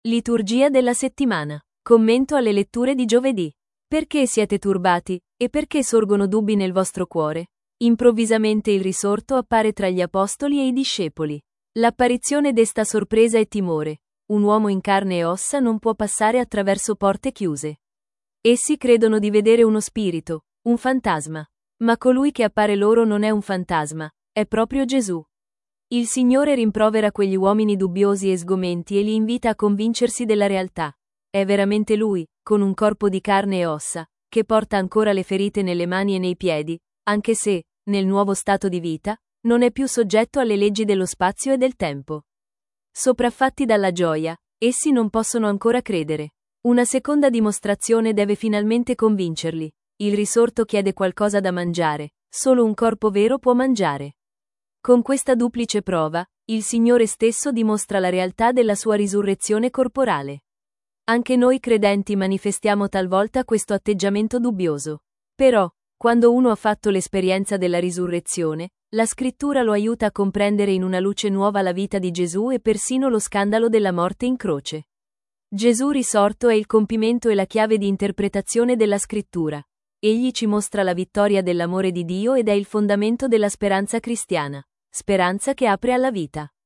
Liturgia della settimana. Commento alle letture di giovedì. Perché siete turbati, e perché sorgono dubbi nel vostro cuore? Improvvisamente il risorto appare tra gli apostoli e i discepoli. L'apparizione desta sorpresa e timore. Un uomo in carne e ossa non può passare attraverso porte chiuse. Essi credono di vedere uno spirito, un fantasma. Ma colui che appare loro non è un fantasma, è proprio Gesù. Il Signore rimprovera quegli uomini dubbiosi e sgomenti e li invita a convincersi della realtà. È veramente Lui, con un corpo di carne e ossa, che porta ancora le ferite nelle mani e nei piedi, anche se, nel nuovo stato di vita, non è più soggetto alle leggi dello spazio e del tempo. Sopraffatti dalla gioia, essi non possono ancora credere. Una seconda dimostrazione deve finalmente convincerli. Il risorto chiede qualcosa da mangiare, solo un corpo vero può mangiare. Con questa duplice prova, il Signore stesso dimostra la realtà della sua risurrezione corporale. Anche noi credenti manifestiamo talvolta questo atteggiamento dubbioso. Però, quando uno ha fatto l'esperienza della risurrezione, la Scrittura lo aiuta a comprendere in una luce nuova la vita di Gesù e persino lo scandalo della morte in croce. Gesù risorto è il compimento e la chiave di interpretazione della Scrittura. Egli ci mostra la vittoria dell'amore di Dio ed è il fondamento della speranza cristiana. Speranza che apre alla vita.